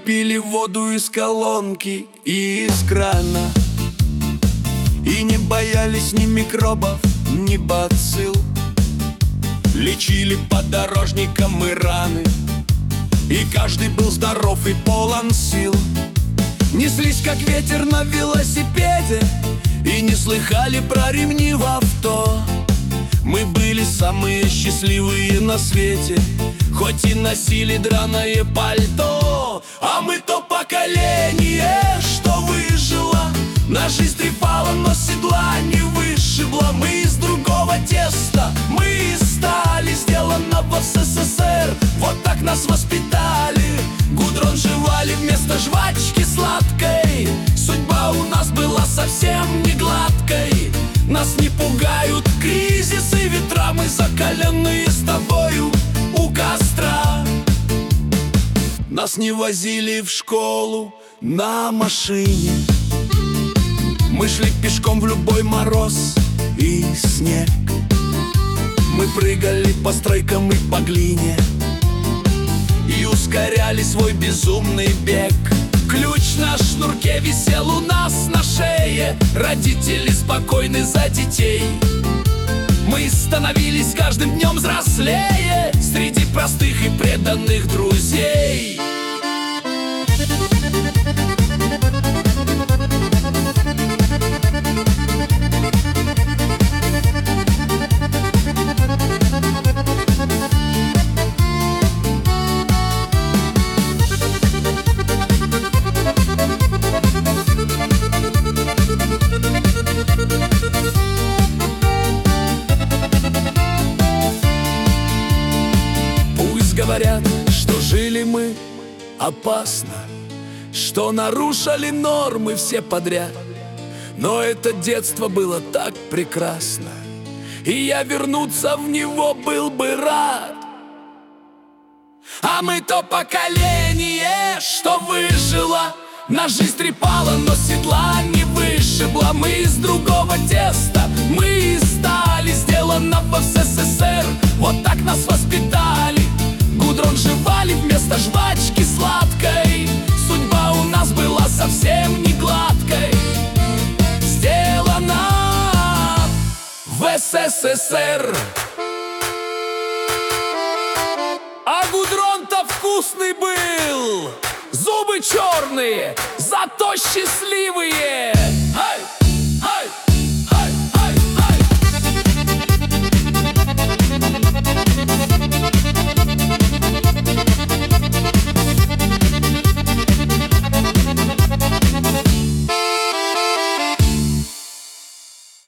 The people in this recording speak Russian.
пили воду из колонки и из крана, и не боялись ни микробов, ни бацилл. Лечили подорожникам мы раны, и каждый был здоров и полон сил. Неслись как ветер на велосипеде и не слыхали про ремни в авто. Мы были самые счастливые на свете, хоть и носили драное пальто. А мы то поколение, что выжило, на жизнь трепало, но седла не вышибло. Мы из другого теста, мы из стали, сделанного в СССР. Вот так нас воспитали, гудрон жевали вместо жвачки сладкой. Судьба у нас была совсем не гладкой. Нас не пугают кризисы, ветра, мы закаленные с тобою у костра. Нас не возили в школу на машине, мы шли пешком в любой мороз и снег. Мы прыгали по стройкам и по глине и ускоряли свой безумный бег. Ключ на шнурке висел у нас на шее, родители спокойны за детей. Мы становились каждым днем взрослее среди простых и преданных друзей. Говорят, что жили мы опасно, что нарушили нормы все подряд. Но это детство было так прекрасно, и я вернуться в него был бы рад. А мы то поколение, что выжило, на жизнь трепало, но седла не вышибло. Мы из другого теста, мы из стали, сделанного в СССР. Вот так нас воспитали, гудрон жевали вместо жвачки сладкой. Судьба у нас была совсем не гладкой, сделана в СССР. А гудрон-то вкусный был, зубы черные, зато счастливые. Ай, ай.